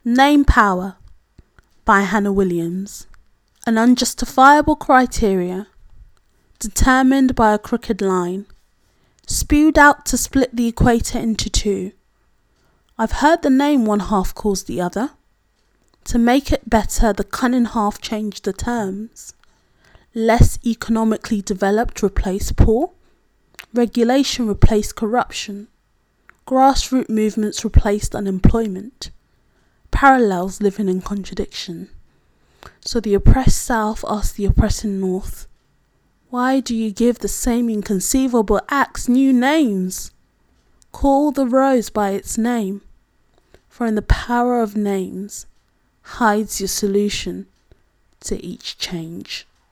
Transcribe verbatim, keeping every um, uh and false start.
Name power by Hannah Williams. An unjustifiable criteria, determined by a crooked line, spewed out to split the equator into two. I've heard the name one half calls the other. To make it better, the cunning half changed the terms. Less economically developed replaced poor. Regulation replaced corruption. Grassroots movements replaced unemployment. Parallels living in contradiction. So the oppressed South asked the oppressing North, why do you give the same inconceivable acts new names? Call the rose by its name, for in the power of names hides your solution to each change.